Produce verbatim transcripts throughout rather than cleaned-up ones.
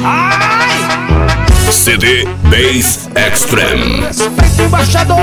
Ai! C D Bass Extreme. Respeita o embaixador.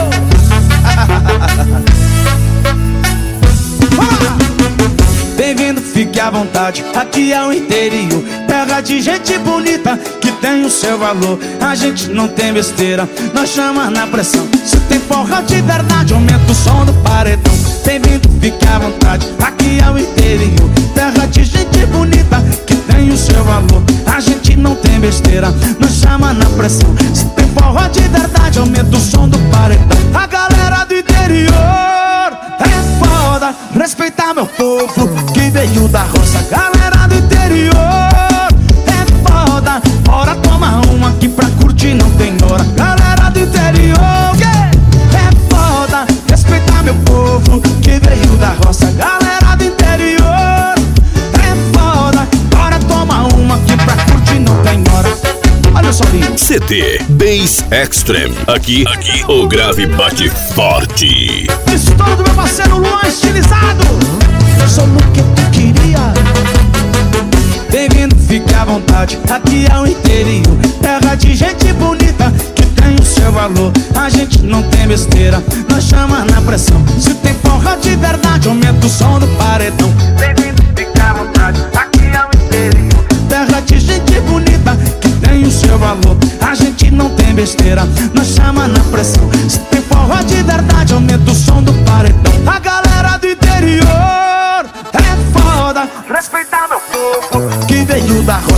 Bem-vindo, fique à vontade, aqui é o interior, terra de gente bonita que tem o seu valor. A gente não tem besteira, nós chama na pressão. Se tem forró de verdade, aumenta o som do paredão. Bem-vindo, fique à vontade, aqui é o interior, terra de gente bonita que tem o seu valor. A gente não tem besteira, nós chama na pressão. Se tem forró de verdade, aumenta o som do paredão. A galera do interior é foda, respeitar meu povo que veio da roça. Galera do interior é foda, bora tomar uma aqui pra curtir, não tem hora. Galera do interior yeah, é foda, respeitar meu povo que veio da roça. Galera do interior é foda, bora tomar uma aqui pra curtir, não tem hora. Olha só aí. C D Bass Extreme. Aqui, aqui o grave bate forte. Estouro do meu parceiro Luan estilizado. Eu sou o que tu queria. Bem-vindo, fique à vontade, aqui é o interior, terra de gente bonita que tem o seu valor. A gente não tem besteira, nós chama na pressão. Se tem forró de verdade, aumenta o som do paredão. Bem-vindo, fique à vontade, aqui é o interior, terra de gente bonita que tem o seu valor. A gente não tem besteira, nós chama na pressão. Se tem forró de verdade, aumenta o som do paredão. A galera do interior é foda, respeitar meu povo que veio da